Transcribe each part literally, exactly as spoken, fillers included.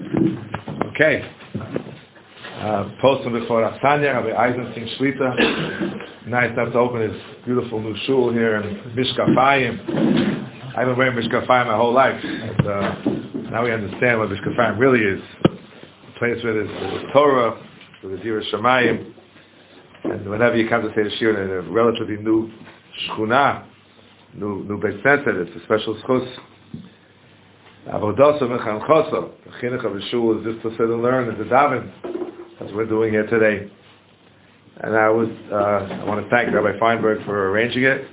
Okay. Uh, Posting before Asanya, Rabbi Eisenstein Shlita. Nice enough to open his beautiful new shul here in Mishkafayim. I've been wearing Mishkafayim my whole life. And, uh, now we understand what Mishkafayim really is. A place where there's, there's Torah, where there's Yiras Shamayim. And whenever you come to say the Shir in a relatively new Shchuna, new new Beit Knesset, it's a special schus. Avodah Mechan Choso. The chinuch of the shul is just to sit and learn and to daven. That's what we're doing here today. And I was uh, I want to thank Rabbi Feinberg for arranging it.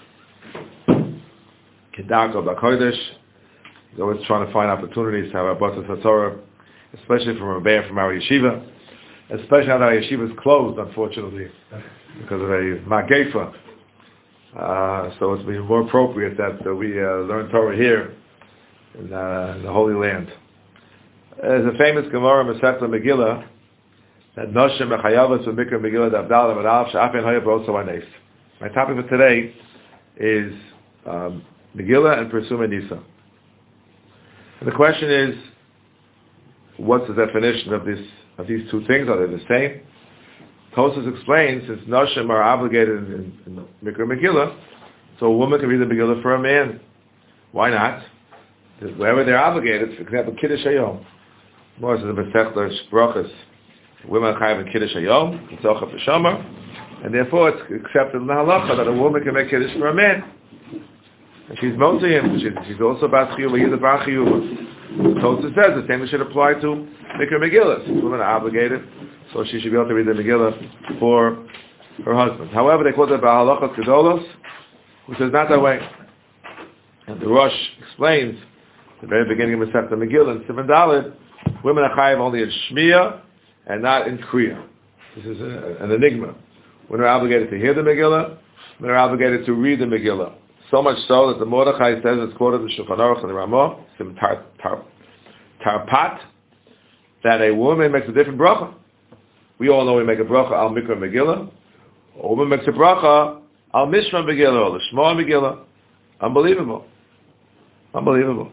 Kedarko B'Kodesh. He's always trying to find opportunities to have a Batas HaTorah, especially from Rebbeim from our yeshiva. Especially now that our yeshiva is closed, unfortunately, because of a Magefa. Uh, so it's been more appropriate that uh, we uh, learn Torah here in, uh, in the Holy Land. There's a famous Gemara Masechta Megillah that Noshem Mechayavos V'Mikra Megillah D'Avdal D'Avdal Sh'Afen Hoyev Rosa Vanes. My topic for today is um, Megillah and Persuma Nisa. And the question is, what's the definition of this of these two things? Are they the same? Tosfos explains, since Noshem are obligated in, in, in Mikra Megillah, so a woman can read the Megillah for a man. Why not? Wherever they're obligated, for example, Kiddush Hayom. More says the Masechta Brachos. Women are chayav in Kiddush Hayom, Tzorcha B'Shomer, and therefore it's accepted in the halacha that a woman can make Kiddush for a man. And she's mostly him. She's, she's also Bas Chiyuva, he's a Bar Chiyuva. Tosfos says the same should apply to Mikra Megillah. Since women are obligated, so she should be able to read the Megillah for her husband. However, they quote it by Halachas Gedolos, which is not that way. And the Rosh explains, at the very beginning of Masechta Megillah, in Siman Daled, women are chayav only in Shmiya and not in Kriya. This is a, an enigma. Women are obligated to hear the Megillah, women are obligated to read the Megillah. So much so that the Mordechai says, it's quoted in Shulchan Aruch and the Ramah, Sim tar, tar, Tarpat, that a woman makes a different bracha. We all know we make a bracha al Mikra Megillah. A woman makes a bracha al Mishma Megillah or the Shema Megillah. Unbelievable. Unbelievable.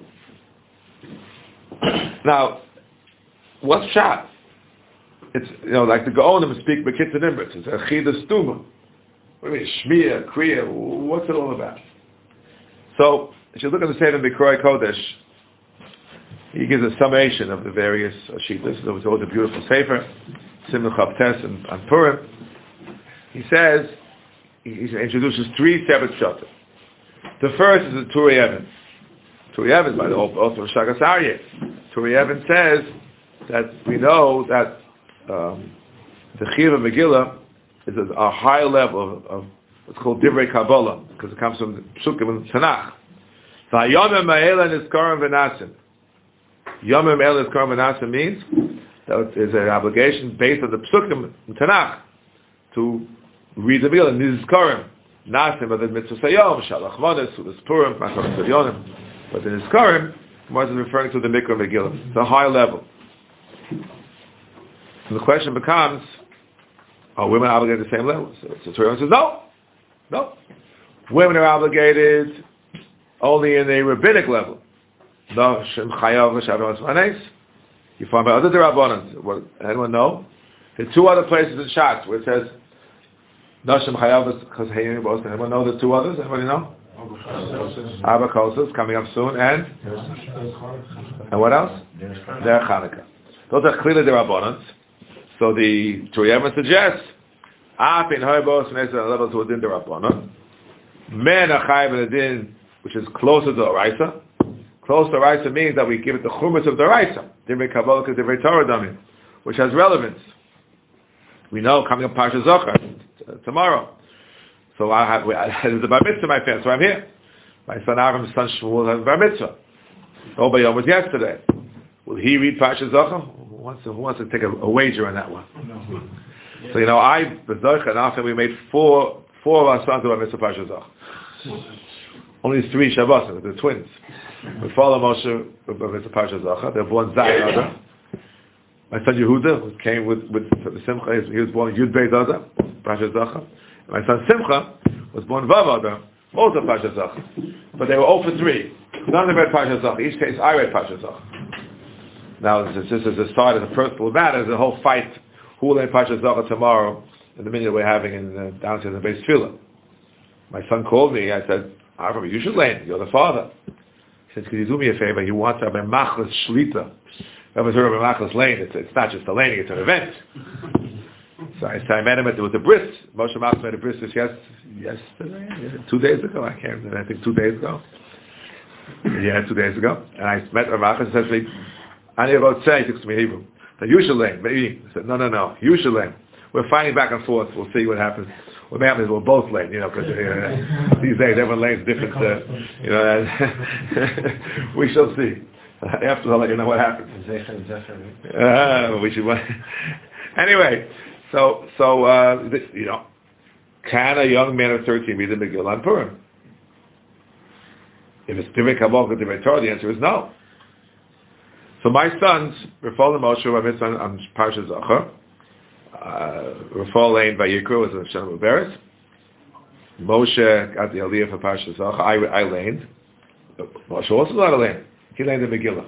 Now, what's shot? It's, you know, like the Gaonim speak Bekitz and Imbritz. It's a Chida Stuma. What do you mean? Shmiya, Kriya, what's it all about? So, if you look at the Seder B'Kroi Kodesh, he gives a summation of the various Shitas. There was always a beautiful Sefer, Simon Chavtes and, and Purim. He says, he, he introduces three separate Shatas. The first is the Turi Even. Turi Even, by the author of Shagas Aryeh. Turi Even says that we know that um, the Chiv of Megillah is a, a high level of, of what's called Divrei Kabbalah, because it comes from the Psukim and Tanakh. V'ayomim ha'ela nizkarim v'nasim. Yomim ha'ela nizkarim v'nasim means that it is an obligation based on the Psukim and Tanakh to read the Megillah. Nizkarim. Nasim are the mitzvah sayom, Shalach Modes, Sudas Purim, Machar Tzadyonim. But the Nizkarim, Gemara is referring to the Mikra Megillah. It's a high level. So the question becomes, are women obligated at the same level? So, so Torah says, no. No. Women are obligated only in a rabbinic level. No, Shem Chayav V'Shavim Asmanes. You find by other Derabanan. What, anyone know? There's two other places in Shas where it says, no Shem Chayav V'Shavim. Anyone know the two others? Anybody know? Abba Kosos coming up soon, and? And what else? Derech Hanukkah. Those are clearly Derabanan. So the Turiyama suggests, Af in Hoybos and Esra levels within the Rabbanah. Men are Chayiv in the Din, which is closer to the Oraisa. Close to the Oraisa means that we give it the Chumas of the Oraisa. Divrei Kabbalah, Divrei Torah Damim, which has relevance. We know coming up Parsha Zochar t- tomorrow. So I have, there's a Bar Mitzvah, my friend, so I'm here. My son Avram's son Shmuel has a Bar Mitzvah. Obayom was yesterday. Will he read Parsha Zochar? Who wants to, who wants to take a, a wager on that one? No. So, you know, I, B'Zoch and after we made four, four of our sons who are Mitzvah Parsha Zochar. Only three Shabbos, they're twins. We follow Moshe with Mitzvah Parsha Zochar. They're born Zay Adar. My son Yehuda, who came with, with the Simcha, he was born Yud Beit Adar, Parsha Zochar. My son Simcha was born Vav Adar, also Parsha Zochar. But they were all for three. None of them read Parsha Zochar. Each case I read Parsha Zochar. Now, this is a side of the personal matter. There's a whole fight. Who will learn Parshas Zacha tomorrow? In the minute we're having in uh, downstairs in the base tefillah. My son called me. I said, Avram, you should learn. You're the father. He said, could you do me a favor? He wants Rabbi Machlis Shlita. Whoever's heard of Rabbi Machlis Lane, it's, it's not just a lane, it's an event. So I, so I met him at, with the bris. Moshe Machlis made a bris yes, yesterday, two days ago. I can't remember. I think two days ago. Yeah, two days ago. And I met Rabbi Machlis and said to me, Ani wrote say, he took to me Hebrew. So you should learn. Maybe. I said, no, no, no. You should learn. We're fighting back and forth. We'll see what happens. What happens is we'll both lane, you know, because uh, these days everyone lanes different, uh, you know. Uh, we shall see. After I'll let you know what happens. Uh, we should. Anyway, so so uh, this, you know, can a young man of thirteen read the Megillah on Purim? If it's Divrei Kabbalah or Divrei Torah, the answer is no. So my sons, Rafal and Moshe, my son on Parshas Zacha. Uh, Rafal Lane Vayikra was in Shem Uberes. Moshe got the Aliyah for Parshas Zacha. I, I laned. Moshe also got a lane. He laned the Megillah.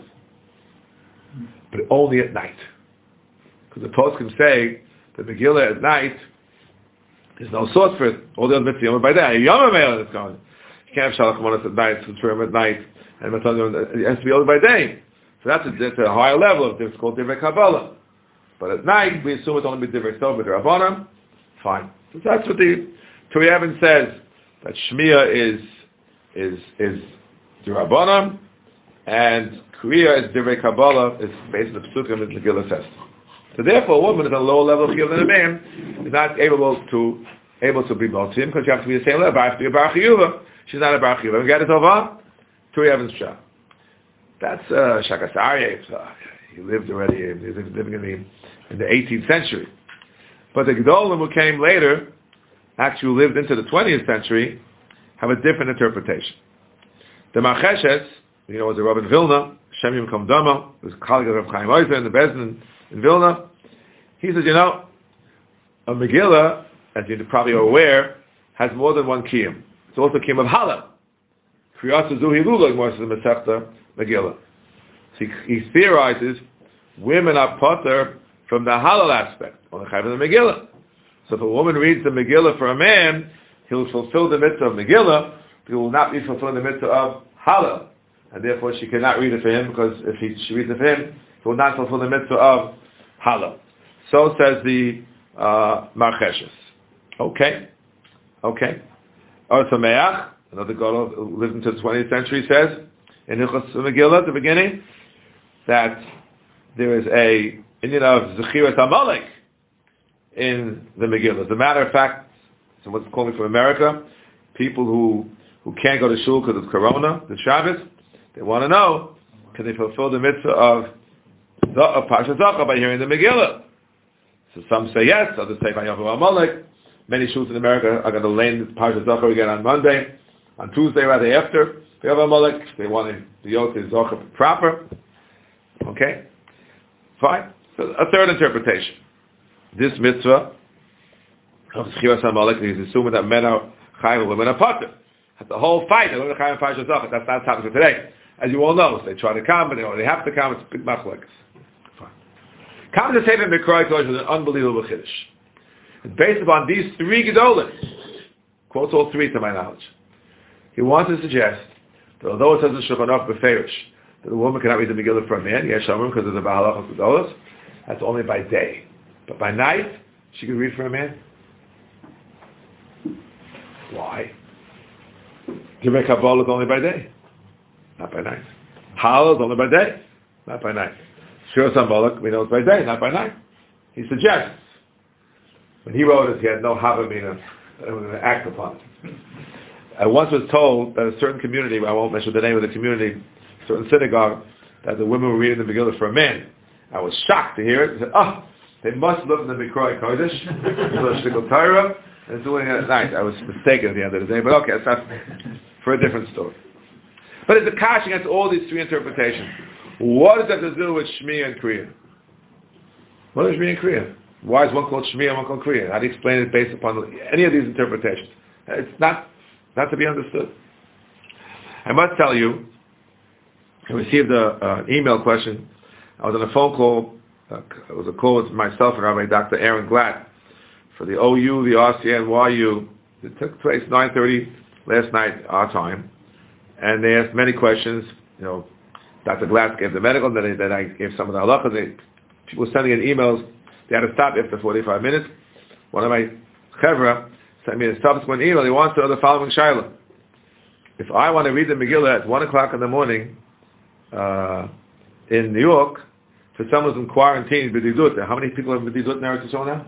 But only at night. Because the post can say the Megillah at night, there's no source for it. All the other mitzvahs by day. Yom HaMeil is going. You can't have Shalach Manas at night, Suturim at night, and it has to be only by day. So that's a, that's a higher level of it's called Divrei Kabbalah. But at night, we assume it's only Divrei Torah, but Rabbanim, fine. So that's what the Torah Even says, that Shmiya is is is Rabbanim, and Kriya is Divrei Kabbalah, is based on the Psukim and the Megillah says. So therefore, a woman is on a lower level of Chiyuv than a man, is not able to able to be Motzim, because you have to be the same level. I have to be a Bar Chiyuva. She's not a Bar Chiyuva. We get it over? Torah Even's Shah. That's uh, Shakas Aryeh. Uh, he lived already, he was living in the in the eighteenth century. But the Gedolim who came later, actually lived into the twentieth century, have a different interpretation. The Marcheshes, you know, was a Rabbi in Vilna, Shem Yom Dama, was a colleague of Rav Chaim Oizer in the Bezdin in Vilna. He says, you know, a Megillah, as you probably are aware, has more than one kiyum. It's also a kiyum of Hala. Kriyat Zuhi Lula, more than the Masechta Megillah. So he, he theorizes women are potter from the halal aspect, on the chayv of the Megillah. So if a woman reads the Megillah for a man, he'll fulfill the mitzvah of Megillah, but he will not be fulfilling the mitzvah of halal. And therefore she cannot read it for him, because if he, she reads it for him, he will not fulfill the mitzvah of halal. So says the uh, Marcheshes. Okay. Okay. Or Sameach, another Gadol who lived into the twentieth century, says, in Hilchos Megillah at the beginning, that there is a Indian of Zechiras Amalek in the Megillah. As a matter of fact, someone's calling from America, people who, who can't go to shul because of Corona, the Shabbos, they want to know, can they fulfill the mitzvah of, of Parshas Zacha by hearing the Megillah? So some say yes, others say by Yaakov Amalek. Many shuls in America are going to learn Parshas Zacha again on Monday, on Tuesday rather after Yaakov Amalek. They want the Yot Zacha proper. Okay? Fine. So a third interpretation. This mitzvah of Zechiras Amalek is assuming that men are chayim and women are potter. That's the whole fight. They're going to chayim Parshas Zacha. That's not the topic for today. As you all know, they try to come, but they, they have to come. It's big machlokes. Fine. Come to Sefer Mikra Kodesh is an unbelievable chiddush. It's based upon these three gedolim. Quotes all three to my knowledge. He wants to suggest that although it says in Shulchan Aruch beferish that a woman cannot read the Megillah for a man, yes, because of the Bahalachos Gedolos, that's only by day. But by night, she can read for a man. Why? Divrei Kabbalah is only by day, not by night. Halal is only by day, not by night. Shiras Amalek, we know it's by day, not by night. He suggests. When he wrote it, he had no Havamina to act upon it. I once was told that a certain community, I won't mention the name of the community, a certain synagogue, that the women were reading the Megillah for a man. I was shocked to hear it. I said, oh, they must look in the Mikra Kodesh, the Shtickle Torah, and doing it at night. I was mistaken at the end of the day, but okay, that's for a different story. But it's a kash against all these three interpretations. What does that have to do with Shmi and Kriya? What is Shmi and Kriya? Why is one called Shmi and one called Kriya? How do you explain it based upon any of these interpretations? It's not not to be understood. I must tell you, I received an uh, email question I was on a phone call. Uh, it was a call with myself and Rabbi Doctor Aaron Glatt for the O U, the R C N Y U. It took place nine thirty last night, our time, and they asked many questions. You know, Doctor Glatt gave the medical, and then, then I gave some of the halakha. They, people were sending in emails. They had to stop after forty-five minutes. One of my chevra sent me a subsequent email. He wants to know the following shayla. If I want to read the Megillah at one o'clock in the morning uh, in New York, for someone who's in quarantine, b'didut, how many people have b'didut in Eretz Yisrael now?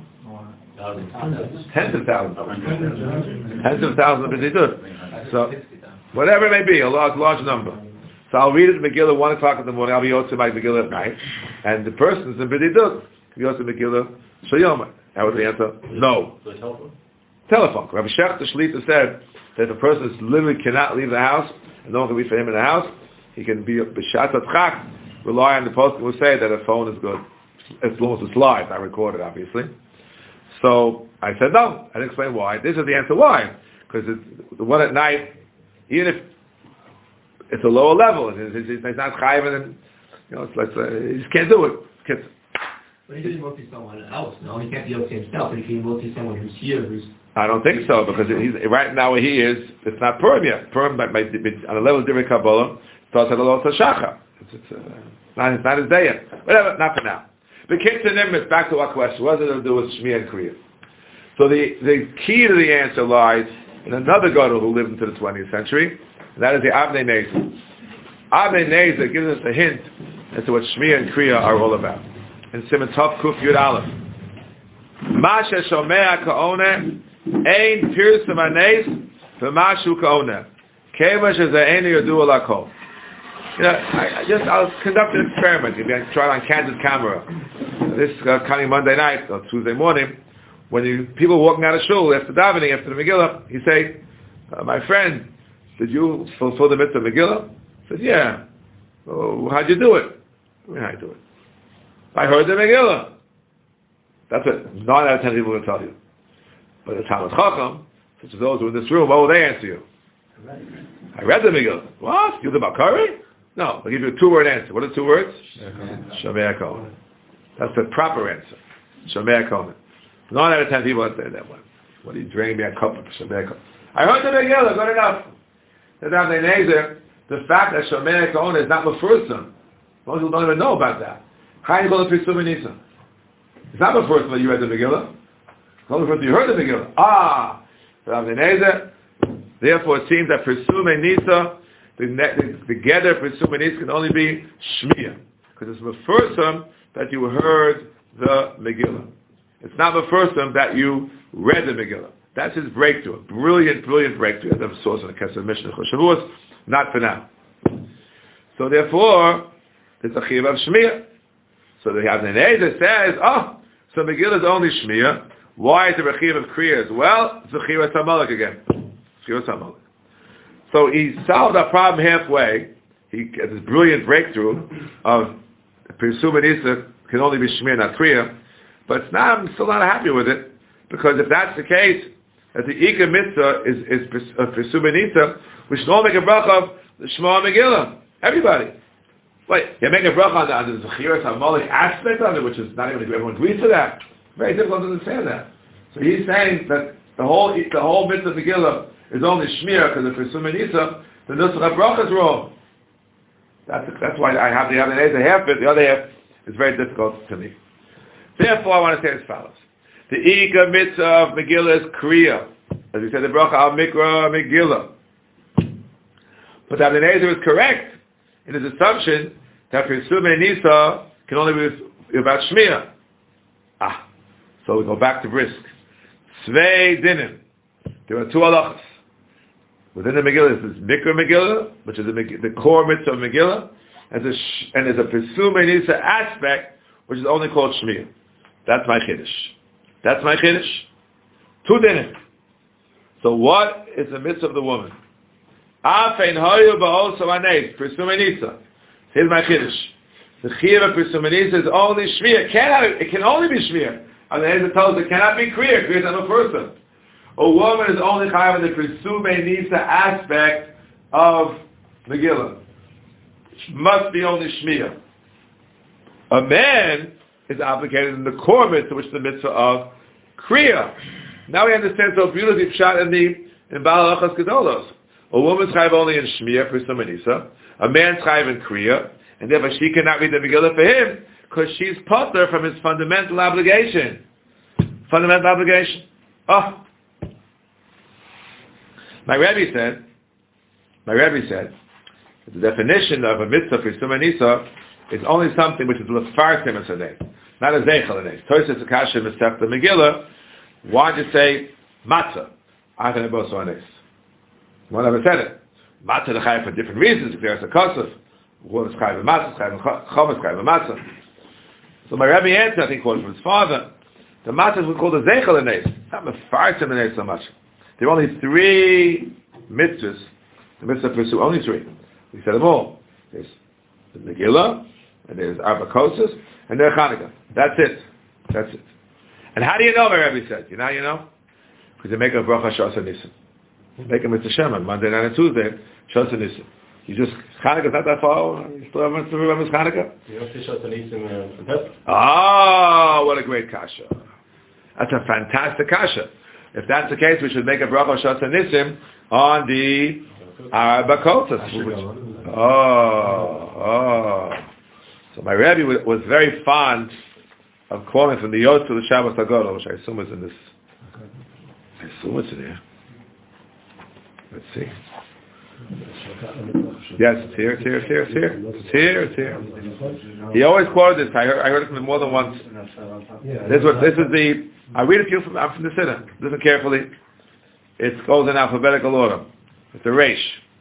Tens of thousands. Tens of thousands of b'didut. So, whatever it may be, a large, large number. So I'll read it in Megillah at one o'clock in the morning. I'll be also my Megillah at night. And the person's in b'didut. Can be also Megillah Shayoma. How was the answer? No. Telephone. Rabbi Shechter Shlita said that if a person literally cannot leave the house, and no one can be for him in the house, he can be b'shat atchak, rely on the post who will say that a phone is good, as long as it's live, not recorded, obviously. So I said no. I didn't explain why. This is the answer why. Because the one at night, even if it's a lower level, and it's, it's, it's not chayiv, and you know, it's like uh, you just can't do it. Can't. But he doesn't work to someone else. No, he can't be able to himself, but he can work to someone who's here, who's. I don't think so, because he's, right now where he is, it's not Purim yet. Purim, by, by, on the level of Divrei Kabbalah, starts at the level of Shachar. It's, it's, uh, not, it's not his day yet. Whatever, not for now. But Kitzur Nimitz, back to our question, what does it do with Shmiya and Kriya? So the, the key to the answer lies in another Gadol who lived into the twentieth century, and that is the Avnei Nezer. Avnei Nezer gives us a hint as to what Shmiya and Kriya are all about. In Siman Tov Kuf Yud Aleph. Masha Shomea Ka'oneh Ein Pirsum Hanes V'Mashu Ka'oneh Keva Sheze'enu Yodu L'Kol. You know, I, I just, I'll conduct an experiment. Maybe I can try it on candid camera. This uh, coming Monday night or Tuesday morning, when you, people walking out of shul after davening, after the Megillah, you say, uh, my friend, did you fulfill the mitzvah of Megillah? I said, yeah. Oh, how'd you do it? I mean, how'd you do it? I heard the Megillah. That's it. Nine out of ten people will tell you. But the Talmud Chacham, such as those who are in this room, what will they answer you? I read the Megillah. What? You the Bakari? No. I'll give you a two-word answer. What are two words? Shomei HaKol. That's the proper answer. Shomei HaKol. Nine out of ten people will say that one. What are you drinking me a cup of Shomei HaKol? I heard the Megillah. Good enough. The Avnei Nezer, the fact that Shomei HaKol is not Mefursim. Most people don't even know about that. How do you call it Pirsum Nisa? It's not the first that you read the Megillah. It's not the first that you heard the Megillah. Ah! Therefore, it seems that Pirsum Nisa, the, the, the gather Pirsum Nisa can only be Shmiya. Because it's the first time that you heard the Megillah. It's not the first time that you read the Megillah. That's his breakthrough. A brilliant, brilliant breakthrough. As I've sourced in the Kesef Mishnah Shavuos. Not for now. So therefore, it's a Chiv of Shmiya. So the Avnei Nezer says, oh, so Megillah is only Shmiya. Why is it a Chiv of Kriya as well? It's a Chiv Hamalek again. Chiv Hamalek. So he solved our problem halfway. He had this brilliant breakthrough of Pirsum Nisa can only be Shmiya, not Kriya. But it's not, I'm still not happy with it, because if that's the case, that the Ika Mitzvah is, is uh, Pirsum Nisa, we should all make a bracha of the Shema Megillah. Everybody. Wait, you make a bracha on the, on the Zechiras HaMalek aspect of it, which is not even everyone agrees to that. Very difficult to understand that. So he's saying that the whole the whole mitzvah of Megillah is only Shmir because of Pirsum Nisa. The Nusach HaBracha is wrong. That's that's why I have the other half of it. The other half is very difficult to me. Therefore, I want to say as follows: the Ika mitzvah of Megillah is Kriya, as we said, the bracha al Mikra Megillah. But the Avnei Nezer is correct in his assumption that Pirsum Nisa can only be about Shmiya. Ah, so we go back to Brisk. Svei Dinim. There are two halachas. Within the Megillah, there's Mikra Megillah, which is the, the core mitzvah of Megillah, and there's a, and there's a Pirsum Nisa aspect, which is only called Shmiya. That's my Chiddush. That's my Chiddush. Two Dinim. So what is the mitzvah of the woman? Afein hoyu ba'oso anes, Pirsum Nisa. Here's my Chiddush. The Chiyuv of Pirsum Nisa is only Shmiya. It cannot, it can only be Shmiya. And the Ezra tells us it cannot be Kriya. Kriya is not a person. A woman is only Chayav in the Pirsum Nisa aspect of Megillah. It must be only Shmiya. A man is obligated in the core mitzvah, which is the mitzvah of kriya. Now we understand so beautifully shot in the in Baal Halachas Gedolos. A woman's chayiv only in Shmiya for Sumanisa. A man's chayiv in kriya, and therefore she cannot read the Megillah for him because she's potter from his fundamental obligation. Fundamental obligation. Oh. My Rebbe said, my Rebbe said, the definition of a mitzvah for Sumanisa is only something which is l'fartim as a name, not a zeichel a name. Tosis Akasha Mestech the Megillah. Why did you say matzah? I can both on this. One never said it. Matzah the chayiv for different reasons. If there's a kosov, one is chayiv matzah, chayiv chomas, chayiv matzah. So my Rebbe answered, I think, quoted from his father. The matzah we call the zeichel a name, not mefartim a name so much. There are only three mitzvahs. The mitzvah pursue only three. We said them all. There's the Megillah, and there's Arba Kosos, and there's Chanukah. That's it. That's it. And how do you know, my Rebbe said? You know how you know? Because they make a bracha Shas Nisim. Make a mitzvah Shem on Monday night and Tuesday, Shas Nisim. You just, Chanukah's not that far. You still haven't remember Chanukah? You don't say Shas Nisim from Pesach? Oh, what a great kasha. That's a fantastic kasha. If that's the case, we should make a bracha Shas Nisim on the Arba Kosos. Oh, oh. So my Rebbe was very fond of quoting from the Yotz to the Shabbos HaGadol, which I assume is in this. I assume it's in here. Let's see. Yes, it's here, it's here, it's here, it's here. It's here, it's here. He always quoted this. I heard, I heard it from him more than once. This is, what, this is the, I read a few from, I'm from the Siddur. Listen carefully. It goes in alphabetical order. It's the Reish.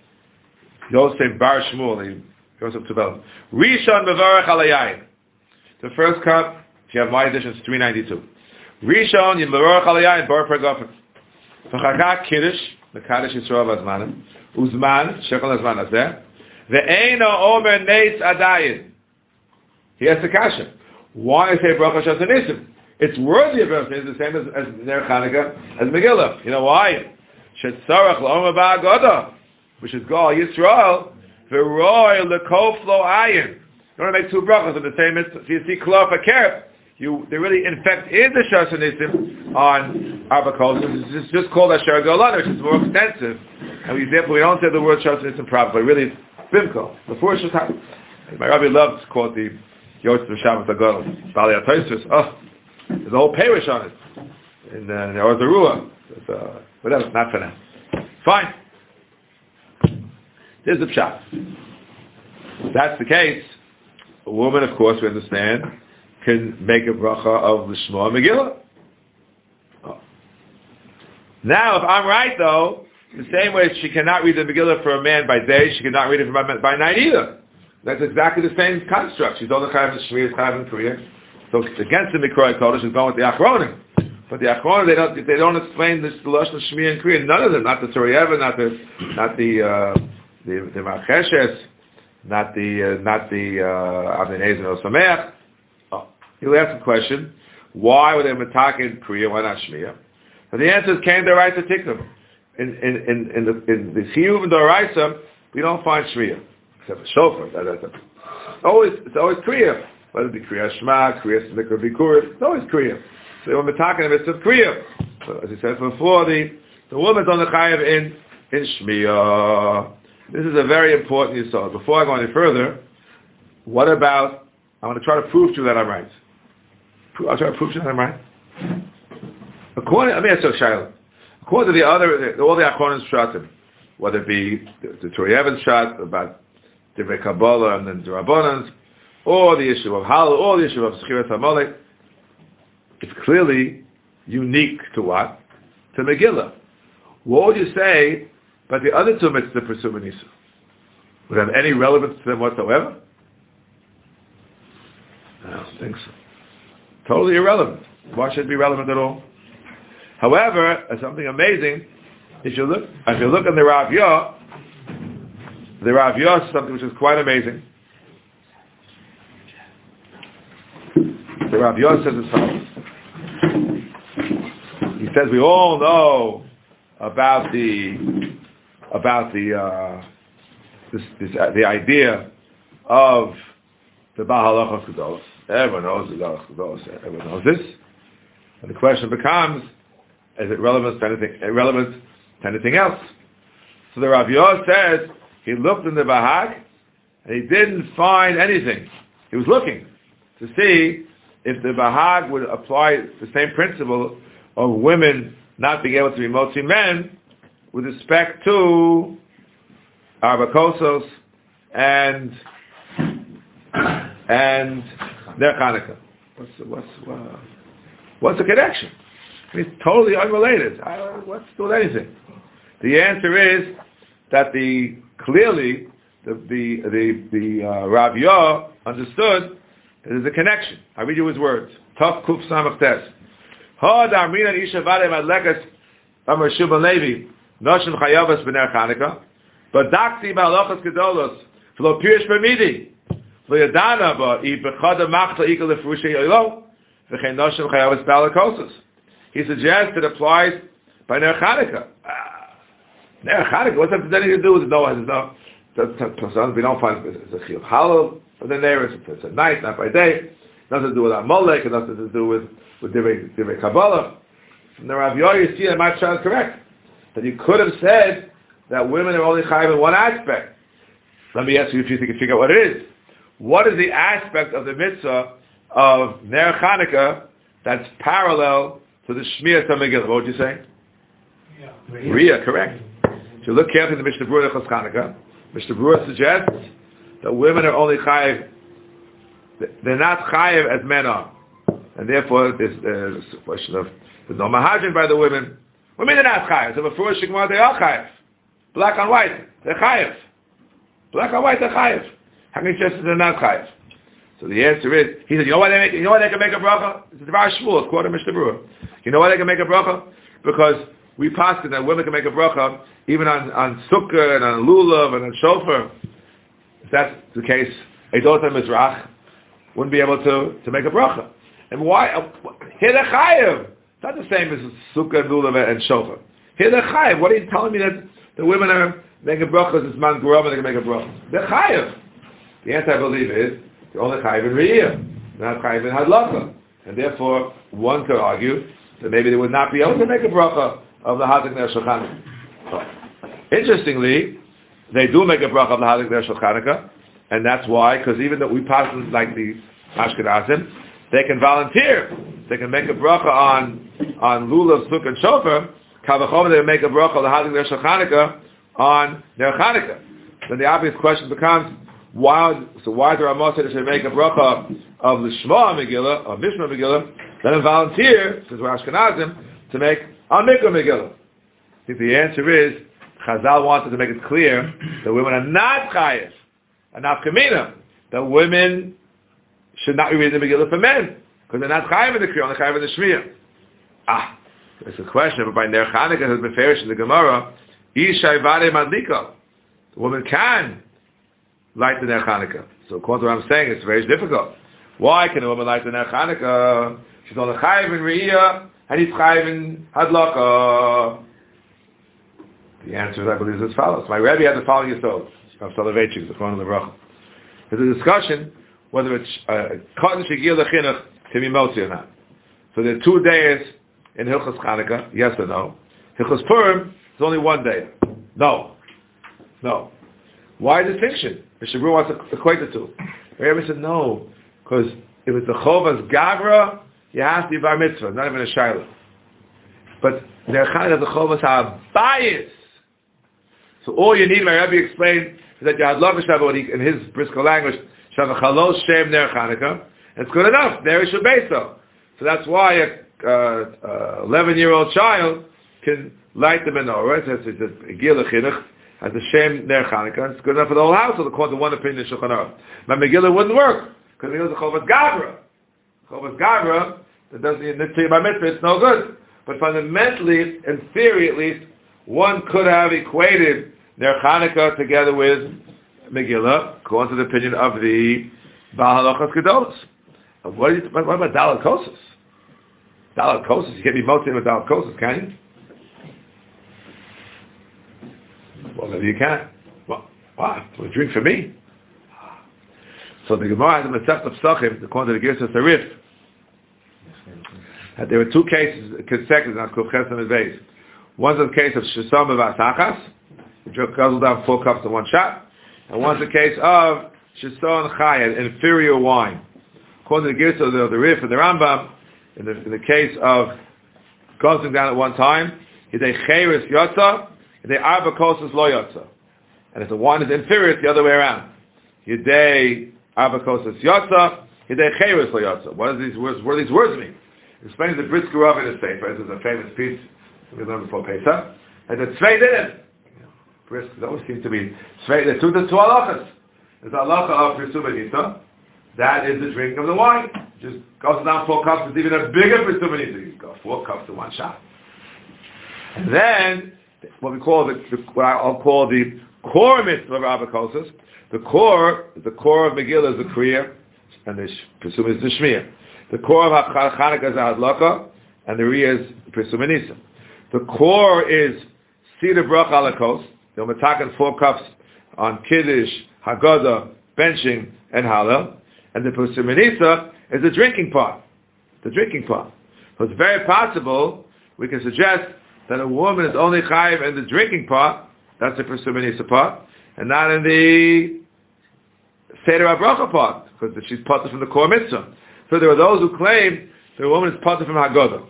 Yosef Bar Shmuel, Yosef Tubel. Rishon Mevarach Alayayin. The first cup, if you have my edition, it's three ninety-two. Rishon Mevarach Alayayin, Bar Pergofen. V'chagak Kiddush, Mekadosh Yisrael Vazmanim. Uzman, Shekel Azman Azeh. Ve'eino Omer Neis Adayin. He has the kasha. Why say Bracha Shas Nisim? It's worthy of Bracha Shas Nisim, the same as, as Ner Chanukah, as Megillah. You know why? Shetzarach L'Omer Ba'agodah, which is Gal Yisrael, V'roi L'Kof Lo Ayin. You want to make two brachas in the same instance. You see Klof HaKerb. You, they really, in fact, is the Shas Nisim on Arba Kosos. It's just called Asher Golan, which is more extensive. And we, therefore, we don't say the word Shas Nisim properly, but really, Bimko. Before Shas My Rabbi loves to quote the Yotz to Shabbos HaGadol. Bali HaTosos. Oh, there's a whole parish on it. In the, in the Or Zarua. Uh, whatever, not for now. Fine. Here's the pshat. If that's the case, a woman, of course, we understand, can make a bracha of the Shema Megillah. Oh. Now, if I'm right, though, the same way she cannot read the Megillah for a man by day, she cannot read it by, by night either. That's exactly the same construct. She's only chayav in Shmiyah, chayav in Kriya. So against the Mikroi Kodesh, she's going with the Achronim. But the Achronim, they don't, they don't explain this Lashon of Shmiyah and Kriya. None of them, not the Tzoriyeva, not the, not the, uh, the, the Marcheshes, not the, uh, not the, uh, Avnei Nezer or Sameach. Oh. He'll ask a question, why were they metakin Kriya, why not Shmiyah? And the answer is, came the right to Tikkum. In, in, in, in the, in the Chiyuv and the Oraisa, we don't find Shmiyah. Except for Shofar. That, that, that. Always, it's always Kriya. Whether it be Kriya Shema, Kriya Smikra Bikur, it's always Kriya. So when we're talking about it's Kriya. So as he said before, the, the woman's on the Chayav in, in Shmiyah. This is a very important yisod. Before I go any further, what about, I want to try to prove to you that I'm right. I'll try to prove to you that I'm right. According, let me ask you a shayla. According to the other, all the Achronim Shatim, whether it be the, the Torah Evan Shat about Divrei Kabbalah and then the Rabbanans, or the issue of Halal, or the issue of Sechiras HaMolek, it's clearly unique to what? To Megillah. What would you say about the other two mitzvahs pursue Manisa? Would it have any relevance to them whatsoever? I don't think so. Totally irrelevant. Why should it be relevant at all? However, something amazing, if you look, if you look at the Rav Yah, the Rav Yah is something which is quite amazing. The Rav Yah says as follows. He says we all know about the about the uh, this, this, uh, the idea of the Baal Halachos Gedolos. Everyone knows it. Everyone knows this. And the question becomes, is it relevant to anything, irrelevant to anything else? So the Rav Yoh says, he looked in the Bahag, and he didn't find anything. He was looking to see if the Bahag would apply the same principle of women not being able to be motzi men with respect to Arba Kosos and and their Hanukkah. What's the, what's uh, what's the connection? I mean, it's totally unrelated. I, what's to do with anything? The answer is that the clearly the the the, the uh, Rav Yoh understood that there's a connection. I read you his words. Tov Kuf Samach Tes. Ha Darmina Isha Vade Madlekas Amar Shubal Levi Noshim Chayavas B'ner Chanukah Badakti Ba'alochas Gedolos V'lo Pirish B'midi V'lo Yadana Ba I B'chada Machta Ikal L'Frushei Yolo V'chein Noshim Chayavas Ba'alakosos. He suggests it applies by Ner Chanukah. Ner Chanukah, what's that have anything to do with no? No, we don't find it's a chiyuv halal for the Ner. It's, it's at night, not by day. Nothing to do with Amalek, and nothing to do with with Divrei Divrei Kabbalah. From the Rav Yoh, you see that my child is correct. That you could have said that women are only chayiv in one aspect. Let me ask you if you can figure out what it is. What is the aspect of the mitzvah of Ner Chanukah that's parallel to the Shmiyas HaMegillah? What would you say? Yeah. Riyah, correct. If you look carefully at the Mishnah Berurah Chos Chanukah, Mishnah Berurah suggests that women are only chayiv, they're not chayiv as men are. And therefore, there's, there's a question of, there's no mahajin by the women. Women are not chayiv. So before Shigmar, they are chayiv. Black and white, they're chayiv. Black and white, they're chayiv. How can you say they're not chayiv? So the answer is, he said, you know why they make, you know why they can make a bracha? It's a Dvar Shmuel, quote of Mishnah Berurah. You know why they can make a bracha? Because we passed that women can make a bracha even on, on sukkah and on lulav and on shofar. If that's the case, a daughter Mizrach wouldn't be able to, to make a bracha. And why? Here they're chayiv. It's not the same as sukkah and lulav and shofar. Here they're chayiv. What are you telling me that the women are making brachas? It's man gurav and they can make a bracha. They're chayiv. The answer I believe is they're only chayiv in riyah, not chayiv in hadlaka. And therefore, one could argue that maybe they would not be able to make a bracha of the Hazik Ner Shulchan. So, interestingly, they do make a bracha of the Hazik Ner Shulchan, and that's why, because even though we pass like the Ashkenazim, they can volunteer. They can make a bracha on on lulav, sukkah, and shofar. Kavachom, they make a bracha of the Hazik Ner Shulchan on their Chanukah. Then the obvious question becomes, why? So why do Ramah say they should make a bracha of the Shema Megillah, of Mishnah Megillah, then volunteer, since we're Ashkenazim, to make on Mikra Megillah? I think the answer is, Chazal wanted to make it clear that women are not chayiv, and not kamina, that women should not be reading the Megillah for men, because they're not chayiv in the Kriya, they're chayiv in the Shmiyah. Ah, there's a question, but by Ner Chanukah has been fairish in the Gemara, Ishay Vade Madlika. The woman can light the Ner Chanukah. So according to what I'm saying, it's very difficult. Why can a woman light the Ner Chanukah? She's only chayiv in Riyah, and he's chayiv in Hadlaka. The answer, I believe, is as follows. My Rebbe had the following yesod of Soloveitchik, the Kohen Levracha. There's a discussion whether it's cotton shegil lechinuch to be motzi or not. So there are two days in Hilchos Chanukah, yes or no. Hilchos Purim is only one day. No. No. Why distinction? The Shabru wants to equate the two. The Rebbe said no, because if it's the Chovas Gavra, you have to be bar mitzvah, not even a shayla. But they're kind of the Chovas HaBayis. So all you need, my Rebbe explained, is that you had love in his Briscoe language, Shav Chalos Shem Ner Chanukah. It's good enough. There is Shabbeso. So that's why a uh, eleven-year-old child can light the menorah. It's, it's, it's a Gil Chinuch as the Shem Ner Chanukah. It's good enough for the whole household, according to one opinion, Shulchan Aruch. But Megillah wouldn't work because Megillah is a Chovas Gavra. Chovas Gavra that doesn't need Nitzvah by Mitzvah. It's no good. But fundamentally, in theory at least, one could have equated Ner Chanukah together with Megillah, according to the opinion of the Baal Halachas Gedolos. What, you, what about Daled Kossos? Daled Kossos, you can't be motivated with Daled Kossos, can you? Well, maybe you can. Well, why? Well, drink for me. So the Gemara has a Masechta Pesachim, according to the Girsa Sarif, that there were two cases consecutive on Kuf Ches and Beis. One's the case of Shesam B'Vasachas, which guzzled down four cups in one shot, and one's the case of Shesam Chai, an inferior wine. According to the Girsa, the, the Rif and the Rambam, in the, in the case of guzzling down at one time, Hidei Cheres Yotza, Hidei Arba Kosas Lo Yotza. And if the wine is inferior, it's the other way around. Hidei Arba Kosas Yotza, Hidei Cheres Lo Yotza. What do these words, what do these words mean? It explains the Brisker Rav in his Sefer. This is a famous piece we learned before Pesach. And the Tzvei didn't. Brisker always seems to be Tzvei. There's two, there's two halachas. There's halacha of Pirsum Benisa. That is the drinking of the wine. Just goes down four cups. It's even a bigger Pirsum Benisa. You go four cups in one shot. And then what we call the, the what I'll call the core mitzvah of Arba Kosas. The core, the core of Megillah is the Kriya, and the Pirsum is the Shmir. The core of Chanukah is Hadlaka, and the Riyah is Pirsum Benisa. The core is Seder Bracha Alakos. They'll be taking four cups on Kiddush, Haggadah, benching, and Hallel. And the Pirsum Benisa is the drinking part. The drinking part. So it's very possible we can suggest that a woman is only chayiv in the drinking part, that's the Pirsum Benisa part, and not in the Seder HaBracha part, because she's parted from the core mitzvah. So there are those who claim that a woman is parted from Haggadah.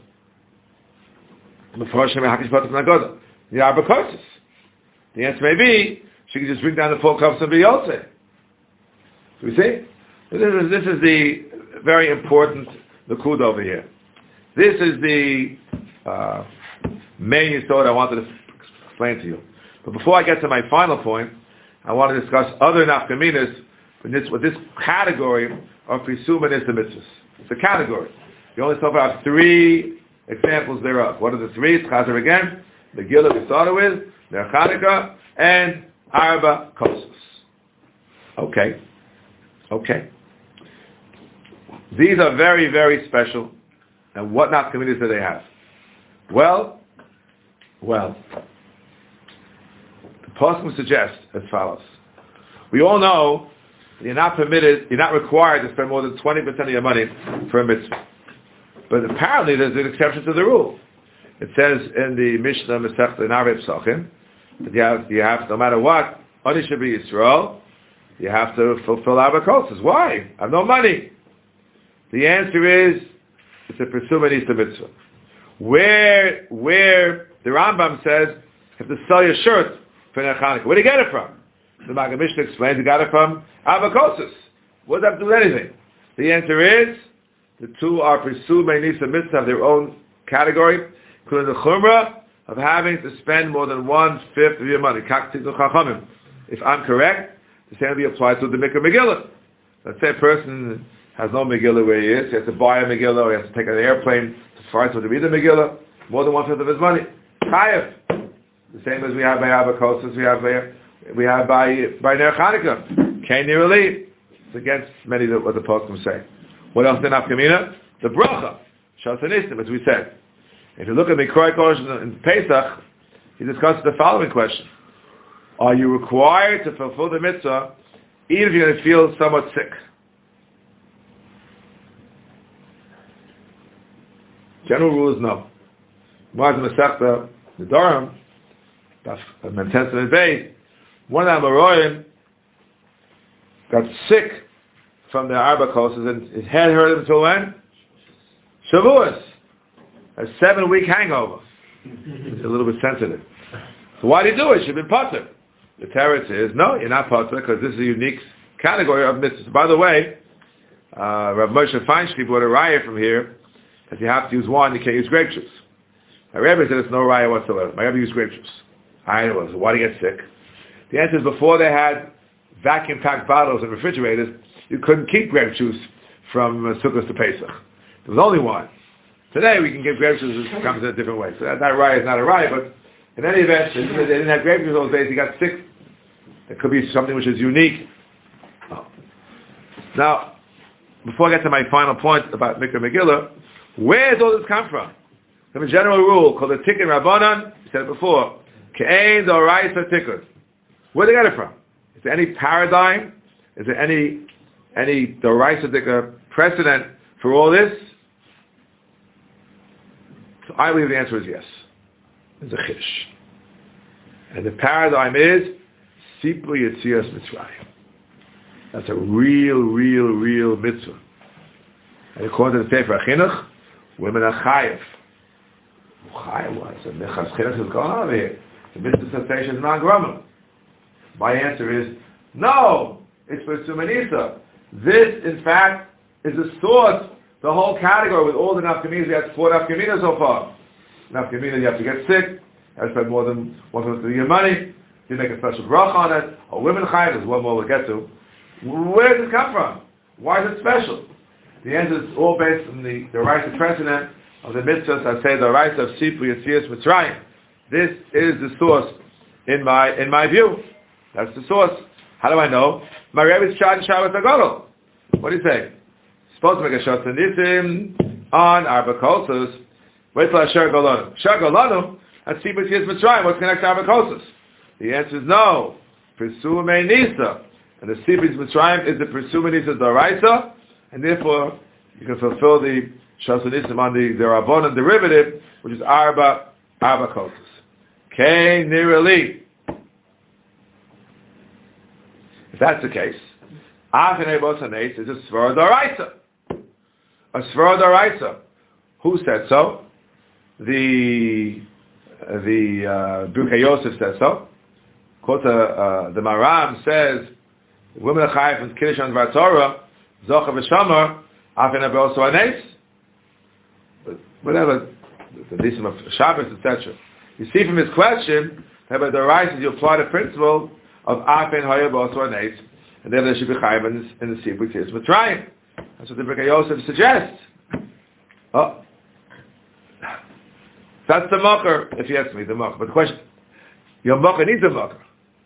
Before Hashem, how can she parted from Haggadah? The Arba Kosas. The answer may be, she can just drink down the four cups and be Yotze. Do we see? This is, this is the very important Nakud over here. This is the uh, main thought I wanted to explain to you. But before I get to my final point, I want to discuss other nafkaminas with this, with this category of Pirsum and mitzvahs. It's a category. You only talk about three examples thereof. What are the three? It's Chazer again, Megillah we started with, Ner Chanukah, and Arba Kosas. Okay. Okay. These are very, very special. And what nafkaminas do they have? Well, well, the Pasuk suggests as follows. We all know that you're not permitted, you're not required to spend more than twenty percent of your money for a mitzvah. But apparently there's an exception to the rule. It says in the Mishnah Masechta Narei Pesachim that you have, you have, no matter what, Ani Shabi Yisrael, you have to fulfill Arba Kosas. Why? I have no money. The answer is, it's a Pirsum Benisa mitzvah. Where, where the Rambam says, you have to sell your shirt for Ner Chanukah. Where do you get it from? The Maggid Mishnah explains, you got it from Arba Kosas. What does that have to do with anything? The answer is, the two are Pirsum Benisa mitzvah, have their own category, including the Chumrah of having to spend more than one-fifth of your money. If I'm correct, the same will be applied to the Mikra Megillah. Let's say a person has no Megillah where he is, he has to buy a Megillah, or he has to take an airplane to fly to read the Megillah, more than one-fifth of his money. Chayev. The same as we have by Arba Kosas, we have by, we have by, by Ner Chanukah. Can't you relieve? It's against many of what the Poskim say. What else in Nafkamina? The Bracha. Shasanistim, as we said. If you look at Mikroi Kosh in Pesach, he discusses the following question. Are you required to fulfill the mitzvah even if you're going to feel somewhat sick? General rule is no. One of the Masechta, the Durham, Mentensen and Bay, one of the Amoraim got sick from the Arba Kosas and his head hurt him until when? Shavuos. A seven-week hangover. It's a little bit sensitive. So why did he do it? He should have been potter. The Teretz is, no, you're not potter because this is a unique category of mitzvahs. By the way, uh, Rav Moshe Feinstein brought a raya from here that you have to use wine, you can't use grape juice. My Rebbe said it's no raya whatsoever. My Rebbe used grape juice. I know, so why do you get sick? The answer is before they had vacuum-packed bottles and refrigerators, you couldn't keep grape juice from uh, Sukkot to Pesach. There was only wine. Today we can get grape juice, it comes in a different way. So that, that raya is not a raya, but in any event, they didn't have grape juice those days, he got sick. It could be something which is unique. Oh. Now, before I get to my final point about Mikra Megillah, where does all this come from? There's a general rule called the Tikkun Rabbanan, we said it before, Ke'ein D'oraisa Tikkun. Where do they get it from? Is there any paradigm? Is there any any Doraisa precedent for all this? So I believe the answer is yes. It's a chiddush. And the paradigm is Sipur Yetzias Mitzrayim. That's a real, real, real mitzvah. And according to the Sefer HaChinuch, women are chayiv. Chayiv was. And the Chinuch is going on over here. The mitzvah sensation is not grumman. My answer is, no, it's for Sumanisa. This, in fact, is a source, the whole category with all the nafkaminas. We have four nafkaminas so far. Nafkaminas, you have to get sick, you have to spend more than one hundred of your money, you make a special bracha on it, or women chayiv, there's one more we'll get to. Where does it come from? Why is it special? The answer is all based on the, the rights of precedent of the mitzvahs. I say the rights of Sipur Yetzias Mitzrayim. This is the source in my in my view. That's the source. How do I know? My Rebbe's shot in Shabbos HaGadol. What do you say? Supposed to make a shot to Nisim on Arba Kosos. Wait till I share Golonu. Share Golonu and Sipur Yetzias Mitzrayim. What's connected to Arba Kosos? The answer is no. Pursue me Nisa. And the Sipur Yetzias Mitzrayim is the Pursue me Nisa Doraisa, and therefore you can fulfill the Shas Nisim on the, the Rabbanan derivative, which is Arba Arba Kosos. Kei Nirali. If that's the case, Afin Ebos Hanes is a Svara Doraisa. A Svara Doraisa. Who said so? The the uh, Birkei Yosef said so. Quote, uh, uh, the Maram says, women are chayiv from Kiddush and Torah, Zocha v'Shamar, Afin Ebos Hanes. But whatever, the Nisim of Shabbos, et cetera. You see from his question that by the Doraisa you apply the principle of Afin Hayab also Hanes, and therefore there should be chayiv in the, in the Sipur Yetzias Mitzrayim. That's what the Birkei Yosef suggests. Oh. That's the mocker, if you ask me, the mocker. But the question, your mocker needs a mocker.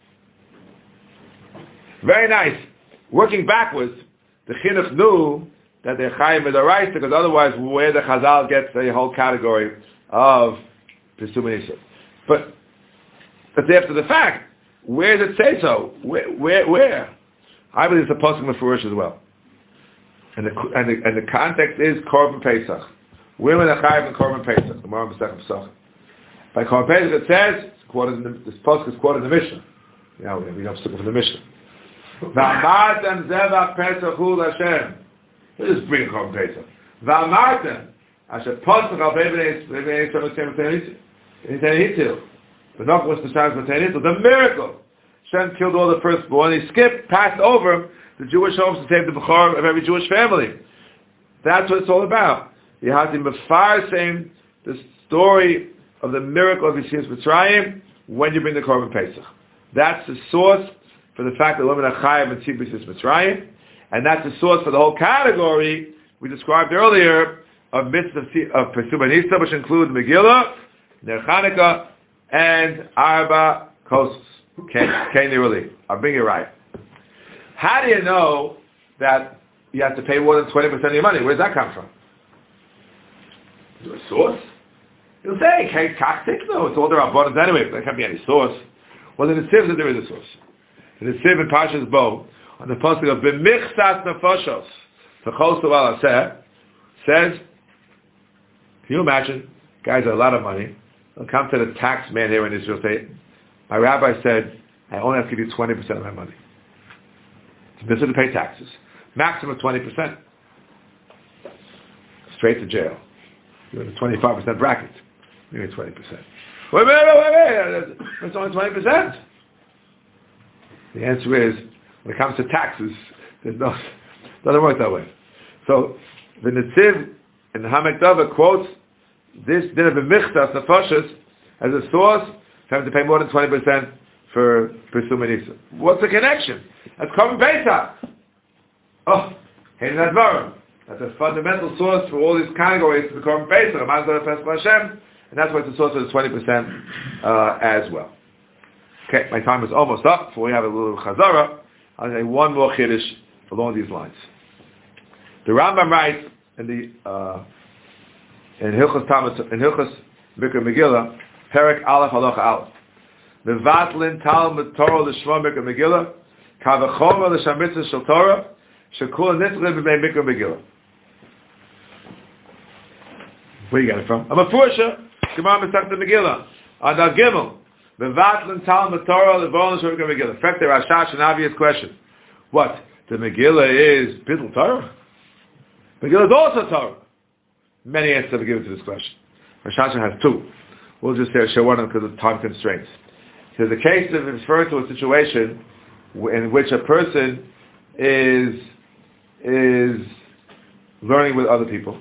Very nice. Working backwards, the Chinuch knew that they're chayiv with the right, because otherwise where the Chazal gets the whole category of Pursue me Nisa. But that's after the fact. Where does it say so? Where? Where? where? I believe it's a pasuk mefurish as well. And the, and the and the context is Korban Pesach. Women are chayiv in Korban Pesach. The Gemara Masechet Pesach. By Korban Pesach it says, quoted in the, this pasuk is quoted in the Mishnah. You know, we don't stick with the Mishnah. V'amartem zevach Pesach hu l'Hashem. Let's just bring Korban Pesach. V'amartem asher pasuk al b'nei b'nei b'nei b'nei but not what's the the miracle. Shem killed all the firstborn. He skipped, passed over the Jewish homes to save the Bechor of every Jewish family. That's what it's all about. You have to Mefar saying the story of the miracle of Yetzias Mitzrayim when you bring the Korban Pesach. That's the source for the fact that women are chayav and Sipur Yetzias Mitzrayim, and that's the source for the whole category we described earlier of mitzvah of Pursue me Nisa, which include Megillah, Ner Chanukah, and Arba Kosos. Okay, really. I'll bring it right. How do you know that you have to pay more than twenty percent of your money? Where does that come from? Is there a source? You'll say, okay, toxic? No, it's all the Rabbanans anyway. There can't be any source. Well, in the Siv, there is a source. In the Siv in Parshas Bo, on the posting of B'michsas Nefashos, T'chos Toval Aseh, says, can you imagine, guys have a lot of money, they'll come to the tax man here in Israel say, my rabbi said, I only have to give you twenty percent of my money. It's business to pay taxes. Maximum twenty percent. Straight to jail. You're in the twenty-five percent bracket. You need twenty percent. Wait a minute, wait a minute. It's only twenty percent. The answer is, when it comes to taxes, there's no, it doesn't work that way. So, the Netziv in the Hamek Dava quotes this din of B'michsas Nefashos as a source for having to pay more than twenty percent for Pursue me Nisa. What's the connection? That's Korban Pesach. Oh, Hein Advarim. That's a fundamental source for all these categories for the Korban Pesach, Amazon Pesach Hashem, and that's why it's the source of the twenty percent uh, as well. Okay, my time is almost up, so we have a little Chazara. I'll say one more Chiddush along these lines. The Rambam writes in the uh, in Hilchos Tamas in Hilchos Mikra Megillah, Perek Aleph Halacha Aleph. Mevatlin Talmud Torah L'Shma Mikra Megillah, Kavachomer L'Shamitzah Shel Torah, Shekul Nitzchim B'nei Mikra Megillah. Where you get it from? I'm a Fursha, Gemara Masechta Megillah. On the Gimel, Bevatlan Talmud Torah, the Volon Shur Megillah. In fact, the Rashash, an obvious question. What? The Megillah is Bidl Torah? Megillah is also Torah. Many answers have been given to this question. Rashash has two. We'll just share one of them because of time constraints. So the case of referring to a situation in which a person is is learning with other people.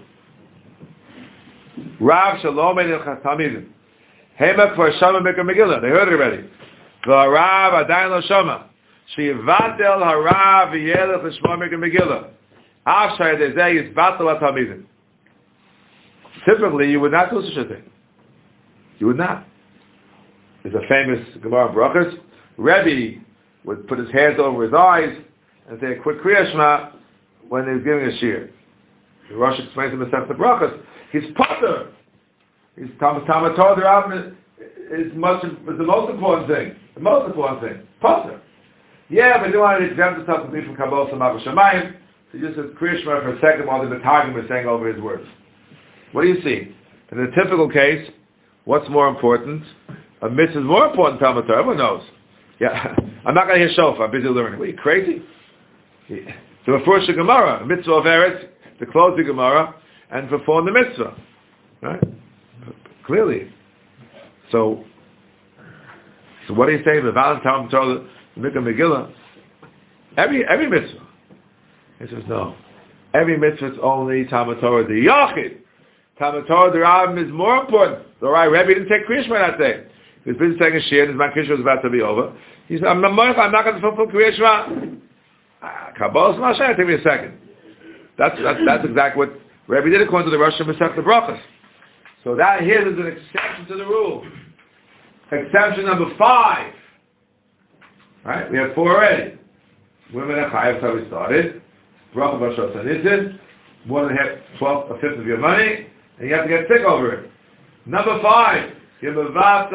Rav Shalom El Chatamidin. Hema for Shama Mikra Megillah. They heard it already. The Rav Adayin Lo Shama. Shivatel Harav Yelech L'Shma Mikra Megillah. Afshai Dezei is Vatel Atamidin. Typically, you would not do such a thing. You would not. There's a famous Gemara Brachos. Rebbe would put his hands over his eyes and say a quick Kriya Shema when he was giving a shir. The Rosh explains in the Masechta Brachos. He's potter. He's Talmud Torah. The Rav is much is the most important thing. The most important thing. Potter. Yeah, but you want to exempt himself to be from Kabbalah Samach Shemayim. So he just says Kriya Shema for a second while the Targum is saying over his words. What do you see? In the typical case, what's more important? A mitzvah is more important than Talmud Torah. Everyone knows. Yeah, I'm not going to hear shofar. I'm busy learning. What are you, crazy? Yeah. So before the Gemara, a mitzvah of Eretz, to close the Gemara and perform the mitzvah. Right? Clearly. So, so what do you say? The Valentine Torah, the Mikra Megillah. Every every mitzvah. He says no. Every mitzvah is only Talmud Torah the Yachid. Talmud Torah the Rav is more important. The right Rebbe didn't take Kriya Shema that day. He was busy taking a shir, and his man Kriya was about to be over. He said, I'm not, I'm not going to fulfill Kriya Shema. Kabbalah Shema, take me a second. That's, that's, that's exactly what Rebbe did according to the Rosh Masechta Brachos. So that here is an exception to the rule. Exception number five. Right? We have four already. Women are chayav, so we started. Bracha b'shos hanitzin. More than half, twelve, a fifth of your money, and you have to get sick over it. Number five. This is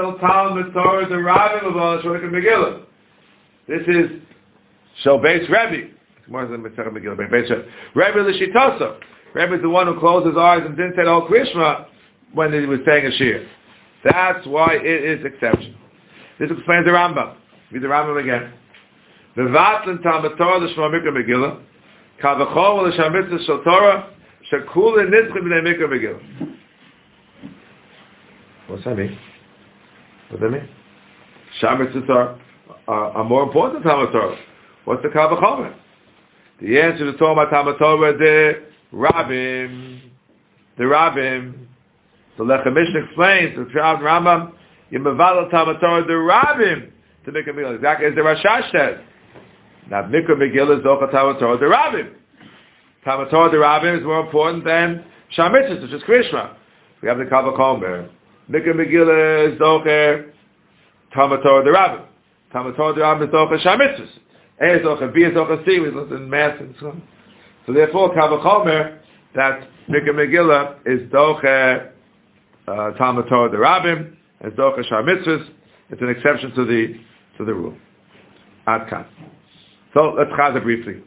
Shel Beis Rebbe. Rebbe L'Shitoso. Rebbe is the one who closed his eyes and didn't say the whole Krishma when he was saying a shir. That's why it is exception. This explains the Rambam. Read the Rambam again. V'vatlan Talmud Torah l'Shma Mikra Megillah kavachol l'Sham Mitzvah Shel Torah shekul nitzchim b'nei Mikra Megillah. What's that mean? What's that mean? Sham Mitzvahs are, are, are more important than Talmud Torah. What's the kavachol? The answer to Torah Talmud Torah the Rabbim. The Rabbim. The Lechem Mishnah explains the Rambam Yemaval Talmud Torah the Rabbim to Mikra Megillah. Exactly as the Rashash says. Now Mikra Megillah is Zocha Talmud Torah the Rabbim. Talmud Torah the Rabbim is more important than Sham Mitzvahs, which is Krishma. We have the Kavach Homer. Mikra Megillah is Zocha Talmud Torah the Rabbim. Talmud Torah the Rabbim is Zocha Sham Mitzvahs. A is Zocha, B is Zocha, C. We looked in math and so on. So therefore Kavach Homer that Mikra Megillah is Zocha uh, Talmud Torah the Rabbim and Zocha Sham Mitzvahs. It's an exception to the to the rule. Ad kan. So let's chaza briefly.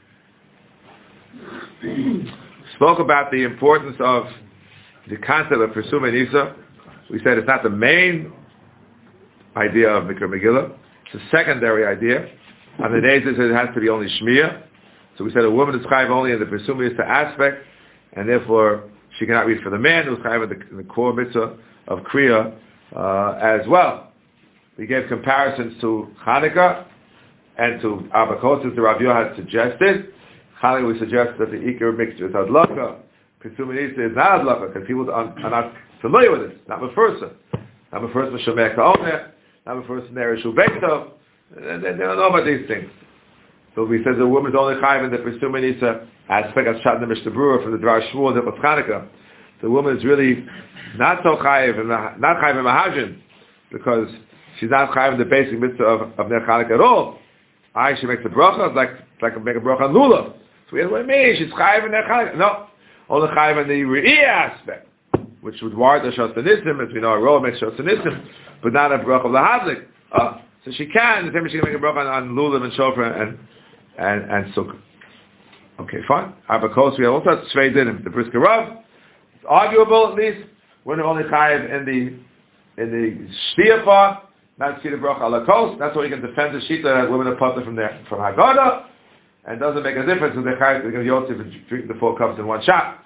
Spoke about the importance of the concept of Persuma Nisa. We said it's not the main idea of Mikra Megillah. It's a secondary idea. On the days it says it has to be only Shmiya. So we said a woman is chayiv only in the Persuma Nisa aspect, and therefore she cannot read for the man who's chayiv in the, in the core mitzvah of Kriya uh, as well. We gave comparisons to Hanukkah and to Arba Kosos. The Rav Yoha had suggested. Hanukkah we suggested that the Iker mixture is Adlaka. Persuma Nisa is not Adlaka because people are, are not familiar with it. Not Mefursa. Not Mefursa Shemek Ha'omer. Not Mefursa Nereshu Beito. They, they don't know about these things. So we said the woman's only chayiv in the Persuma Nisa aspect as shot in the Mishnah Berurah from the Dvar Shmuel that was Hanukkah. The woman is really not so chayiv and not chayiv in Mahajin because she's not chayiv in the basic mitzvah of, of Ner Chanukah at all. I she makes a bracha, it's like it's like make a bracha on lulav. So we have what it means. She's chayiv in Ner Chanukah. No, only chayiv in the re'iyah aspect, which would warrant the shosanisim, as we know, a roll makes shosanisim, but not a bracha of lahadlik. Uh, so she can. The same she can make a bracha on, on lulav and shofar and and and sukkah. Okay, fine. Abakos, we have also Shvei Dinim. The Brisker Rav, it's arguable at least. We're only chayiv in the in the Shviyah part, not see the Bracha Alakos. That's why you can defend the Shita that women are putter from there from Haggadah, and it doesn't make a difference if they're chayiv because you also drink the four cups in one shot.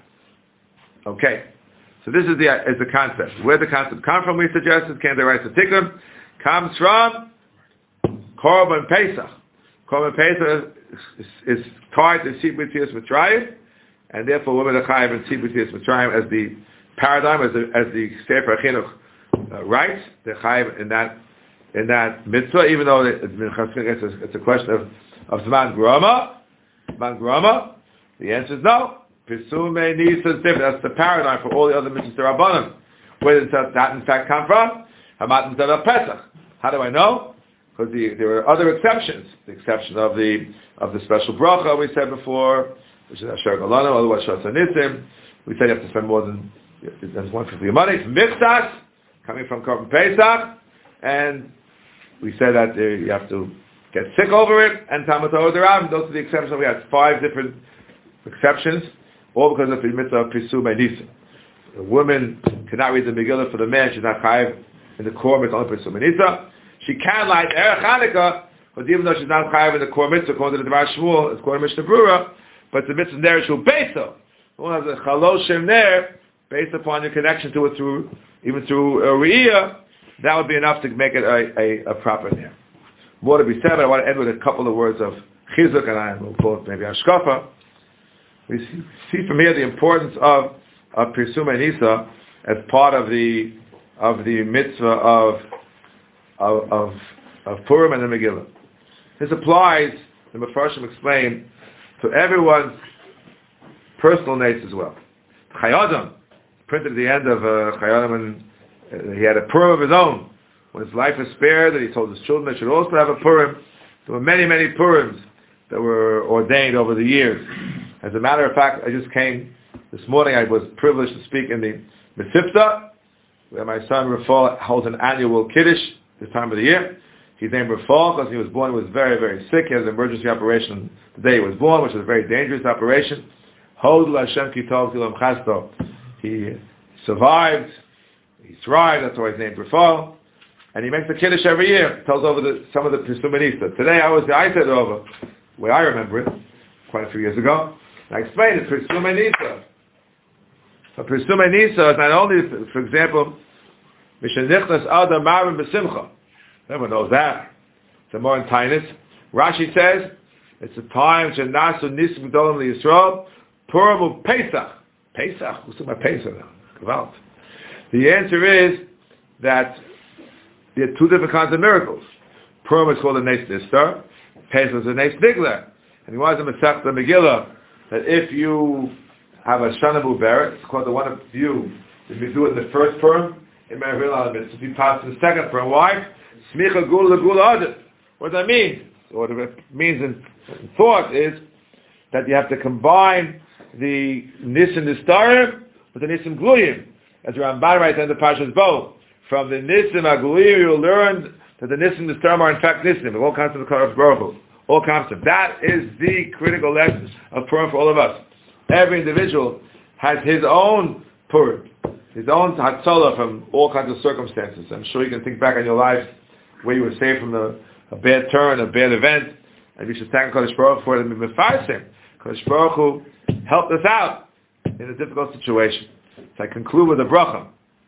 Okay, so this is the is the concept. Where the concept come from? We suggested came the right to Tikkun comes from Korban Pesach. Korban Pesach is, is, is tied to Tzibur Tzias Mitzrayim, and therefore women are chayiv in Tzibur Tzias Mitzrayim as the paradigm, as the as the Sefer Chinuch uh, writes. They're chayiv in that in that mitzvah, even though it, it's, a, it's a question of of Zman Grama. Zman Grama. The answer is no. Pisume Nisa is different. That's the paradigm for all the other mitzvahs Rabbanim. Where does that, that in fact come from? Hamat instead of Pesach. How do I know? Because the, there were other exceptions. The exception of the of the special bracha we said before, which is Asher Galano, otherwise Shas Nisim. We said you have to spend more than that's one fifth of your money. It's Michtas, coming from Korban Pesach, and we said that uh, you have to get sick over it, and Talmud Torah Derab. Those are the exceptions. We had five different exceptions, all because of the mitzvah of Pisu Nisa. A woman cannot read the Megillah for the man; she's not chayiv in the core mitzvah only Pisu Nisa. She can light Erech Hanukkah, but even though she's not chayiv in the core mitzvah, according to the Dvar Shmuel, it's called Mishnah Brura, but the mitzvah there is Shul Beso. One has a Chaloshem there, based upon your connection to it through, even through a Re'iyah, that would be enough to make it a, a, a proper name. More to be said, but I want to end with a couple of words of Chizuk, and I will call it maybe Ashkafa. We see, see from here the importance of, of Pirsum Nisa as part of the of the mitzvah of of, of, of Purim and the Megillah. This applies, the Mefarshim explain, to everyone's personal needs as well. Chayadam, printed at the end of uh, Chayadam, and uh, he had a Purim of his own. When his life was spared, and he told his children they should also have a Purim. There were many, many Purims that were ordained over the years. As a matter of fact, I just came this morning, I was privileged to speak in the Mesivta, where my son Rafal holds an annual Kiddush this time of the year. He's named Rafal because he was born, he was very, very sick. He has an emergency operation the day he was born, which was a very dangerous operation. Hodl Hashem Kitov Zilam Chasto. He survived, he thrived, that's why he's named Rafal. And he makes the Kiddush every year, tells over the, some of the Pisumanista. Today I was the I said over, where I remember it, quite a few years ago. And I explained it, Pisumanista. So Pisumanista is not only, for example, Mishanichnas Adam Marim B'Simcha. Everyone knows that. It's a more in Tainus. Rashi says, it's a time to Nasu Nisim Gdolim Yisrael, Purim of Pesach. Pesach? Who's talking about Pesach now? Gewalt. The answer is that there are two different kinds of miracles. Purim is called a Nes Nistar. Pesach is a Nes Nigla. And he was in Masechta Megillah that if you have a Shana Muberet, it's called the one of you, if you do it in the first Purim, it may realize it. If you pass to the second Purim, why? Smicha Gula Gula Adit. What does that mean? So what it means in thought is that you have to combine the Nisim Nistarim with the Nisim Gluyim. As Ramban writes in the Parshas Bo, from the Nisim Aguliyim you will learn that the Nisim Nistarim are in fact Nisim, all kinds of the Karas Baruch Hu. All concepts. That is the critical lesson of Purim for all of us. Every individual has his own Purim, his own Hatzalah from all kinds of circumstances. I'm sure you can think back on your life where you were saved from a, a bad turn, a bad event, and we should thank Kodesh Baruch Hu for it and be mefarsim. Kodesh Baruch Hu helped us out in a difficult situation. So I conclude with a bracha.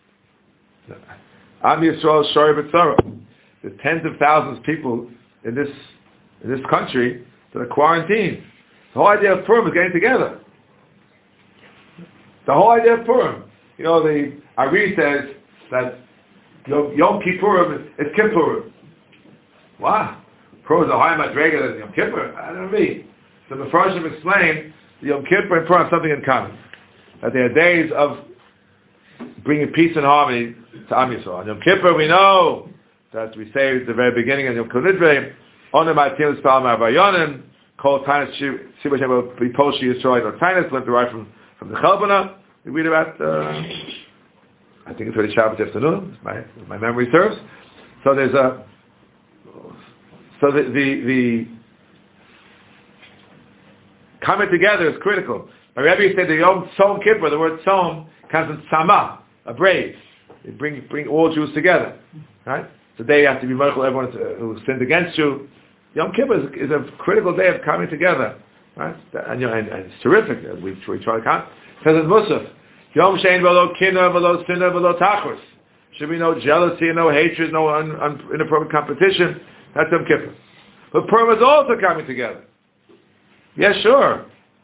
Am Yisrael Shori B'Tzara. There's tens of thousands of people in this in this country that are quarantined. The whole idea of Purim is getting together. The whole idea of Purim. You know, the Ari says that Yom, Yom Kippurim is Kippurim. Wow. Purim is a higher madrega than Yom Kippur. I don't know. So the Mefarshim explain Yom Kippur and Purim have something in common. That they are days of bringing peace and harmony to Am Yisrael. On Yom Kippur we know that we say at the very beginning of Yom Kippur, Onem Atim Spal Ma'avayonim, Kol Tainus Shiva Sheba Biposhi Yisrael, or Tainus, learned right from, from the Chalbana. We read about, uh, I think it's really Shabbat afternoon, my, my memory serves. So there's a, so the, the, the Coming together is critical. My Rebbe said the Yom Tzom Kippur, the word Tzom comes from Tzama, a brave. They bring bring all Jews together, right? Today you have to be mindful of everyone who sinned against you. Yom Kippur is, is a critical day of coming together, right? And, you know, and, and it's terrific. We, we try to count. It says in Musaf, Yom Shein v'lo kinah v'lo sinah v'lo tachris. Should be no jealousy, no hatred, no un, un, inappropriate competition. That's Yom Kippur. But Purim is also coming together. Yes, sure.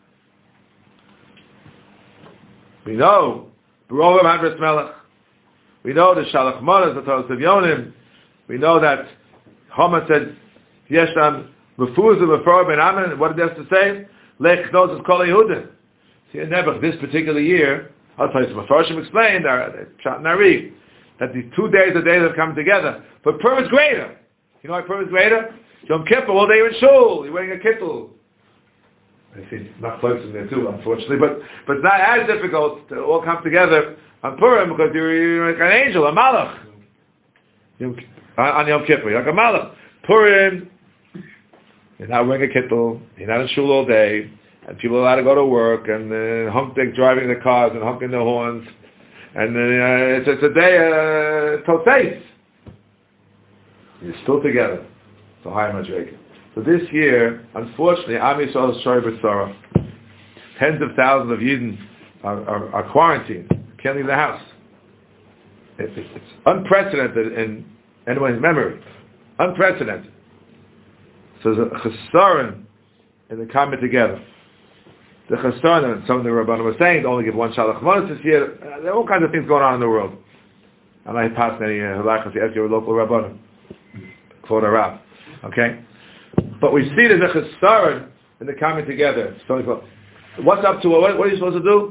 We know Barovim Hadras Melech. We know the Shalach Manas, the Torah Yonim. We know that Haman said, Yesham Mefuzah Mefor Ben Amen. What did he have to say? Lech knows Kol Yehudim. See, in Nebuch, this particular year, I'll tell you, some Mefarshim explained, Pshat Nari, that these two days are days that come together. But Purim is greater. You know why Purim is greater? Yom Kippur, all day you're in shul, you're wearing a kittel. I see it's not close in there too, unfortunately, but but it's not as difficult to all come together on Purim because you're, you're like an angel, a malach. Yom, on Yom Kippur, you're like a malach. Purim, you're not wearing a kittel, you're not in shul all day, and people are allowed to go to work, and uh, honk, they're driving their cars and honking their horns, and uh, it's, it's a day, uh, totais. You're still together. So high Madrega. So this year, unfortunately, Am Yisrael is Shoy B'Tzara. Tens of thousands of Yidden are, are, are quarantined. Can't leave the house. It's, it's unprecedented in anyone's memory. Unprecedented. So there's a chesaron in the coming together. The chesaron, and some of the Rabbanim were saying, to only give one Shalach Manas this year. There are all kinds of things going on in the world. And I passed many halachas to ask your local Rabbanim. Quote a Rav. Okay? But we see there's a chesaron in the coming together. So what's up to, what, what are you supposed to do?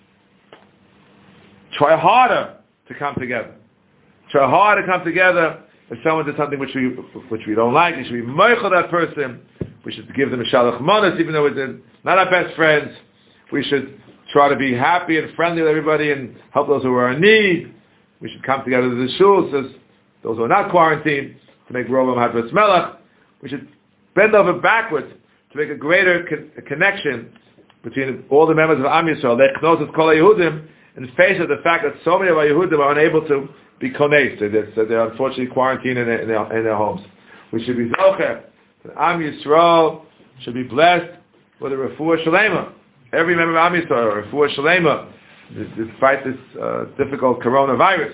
Try harder to come together. Try harder to come together. If someone did something which we which we don't like, we should be meichel that person. We should give them a shalach manas, even though we're not our best friends. We should try to be happy and friendly with everybody and help those who are in need. We should come together to the shul, says those who are not quarantined, to make Barovim Hadras Melech. We should bend over backwards to make a greater con- connection between all the members of Am Yisrael. Lech knows it's Kol Yehudim, in the face of the fact that so many of our Yehudim are unable to be konei, so they're, so they're unfortunately quarantined in their, in, their, in their homes. We should be zocher that Am Yisrael should be blessed with a refuah shalema. Every member of Am Yisrael, a refuah shalema, despite this uh, difficult coronavirus.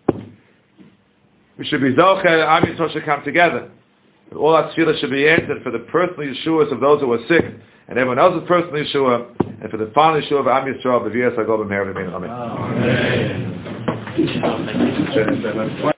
We should be zocher that Am Yisrael should come together. And all our tefillah should be answered for the personal Yeshuas of those who are sick, and everyone else's personal Yeshua, and for the final Yeshua of Am Yisrael, the V S I Go B'Meir V'Meir. Amen. Amen.